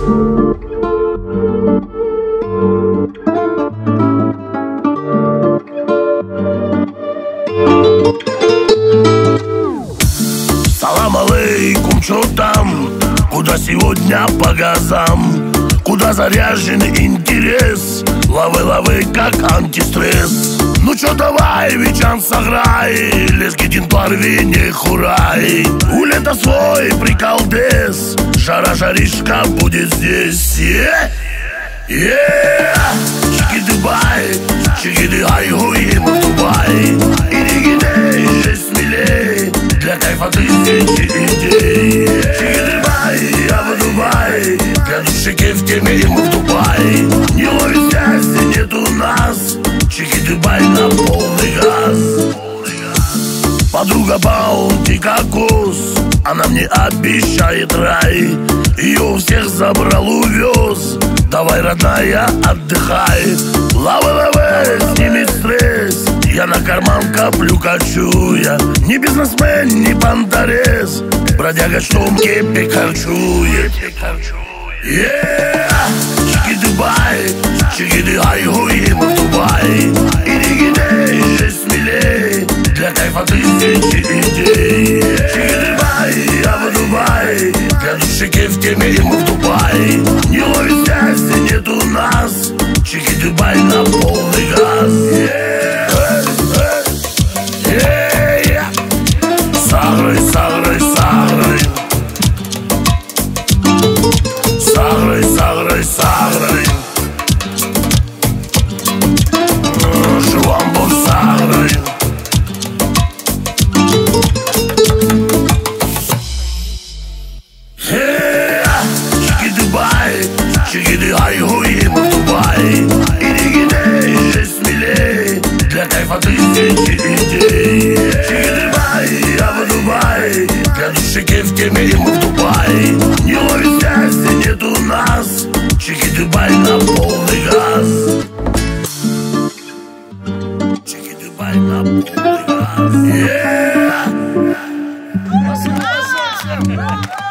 Салам алейкум, чё там? Куда сегодня по газам? Куда заряжен интерес? Лавы, как антистресс. Ну чё, давай, вечан сыграй, лезгидин порви, не хурай. У лета свой приколдес, жара-жаришка будет здесь. Чики-дыбай, чики-ды-ай, гуим в Дубай. Иди-гидей, жесть смелей, для кайфа тысячи идей. Чики-дыбай, я в Дубай, для души в теме и мы в Дубай. Не ловит связи, нет у нас, чики-дыбай на полный газ. Подруга Баунти кокос, она мне обещает рай. Ее у всех забрал, увез. Давай, родная, отдыхай. Лавы, сними стресс. Я на карман коплю, качу я. Не бизнесмен, не понторез, бродяга, что в кепе корчует. Чики-дыбай, чики-ды-ай, гуим в Дубай. Иди-гидей, жесть смелей, для кайфа тысячи идей. Чики-дыбай, я в Дубай, для души в теме и мы в Дубай. Не ловит связи, нет у нас, чики-дыбай на полный газ. Саграй, саграй, саграй. Саграй, саграй, саграй. Жуамбо, саграй. Чики-дыбай, чики-ды-ай, гуим в Дубай. Иди-гидей, жесть смелей, для кайфа тысячи идей. Чики-дыбай, я в Дубай, для души в теме и мы в Дубай. Не ловит связи, нет у нас, чики-дыбай на полный газ. Чики-дыбай на полный газ.